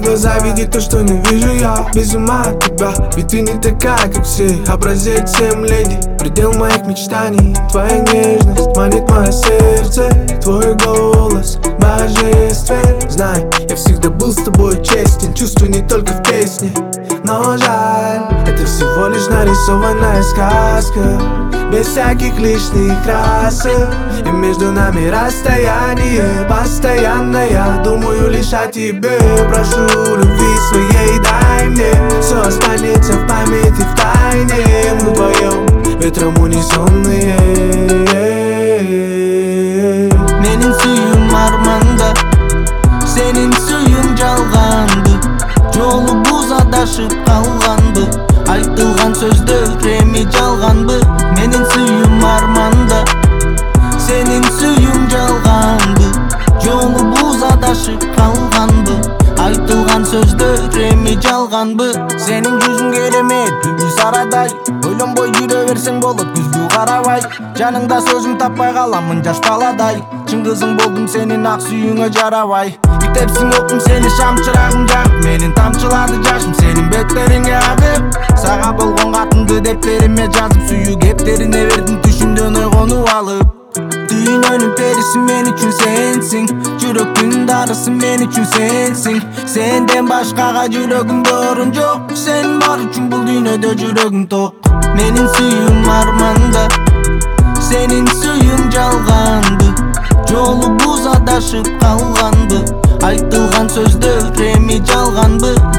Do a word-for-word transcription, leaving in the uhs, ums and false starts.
глаза видят то, что не вижу я. Без ума от тебя, ведь ты не такая, как все. Образец всем леди, предел моих мечтаний. Твоя нежность манит мое сердце, твой голос божествен. Знай, я всегда был с тобой честен, чувствую не только в песне. Но жаль, это всего лишь нарисованная сказка, без всяких лишних красок. И между нами расстояние постоянное. Я думаю лишь о тебе, прошу любви своей дай мне. Все останется в памяти в тайне. Мы вдвоем ветром унесенные. Менин сүйүм арманда, сенин сүйүң жалганды. Жолубуз адашып калганбы, айтылган сөздөр эми жалганбы. Менин сүйүм арманда, сенин сүйүң жалганбы. Жолубуз адашып калганбы, айтылган сөздөр эми жалганбы. Сенин жүзүң керемет, бүлбүл сарадай. Ойлонбой жүрө берсең болот күзгү карабай. Жаныңда сөзүм таппай каламын жаш баладай. Чын кызың болдум сенин ак сүйүүңө жарабай. Үтепсиң окум сени шам чырагым жагып, менин тамчылады жашым сенин беттериңе агып. Сага болгон катымды дептериме жазып, сүйүү кептерине бердим түшүмдөн ойгонуп алып. Дүйнөнүн периси мен үчүн сенсиң, жүрөктүн дарысы мен үчүн сенсиң. Сенден башкага жүрөгүмдө орун жок, сен бар үчүн бул дүйнөдө жүрөгүм ток. Менин сүйүүм арманда, сенин сүйүүң жалганбы. Жолубуз адашып калганбы, айтылган сөздөр эми жалганбы.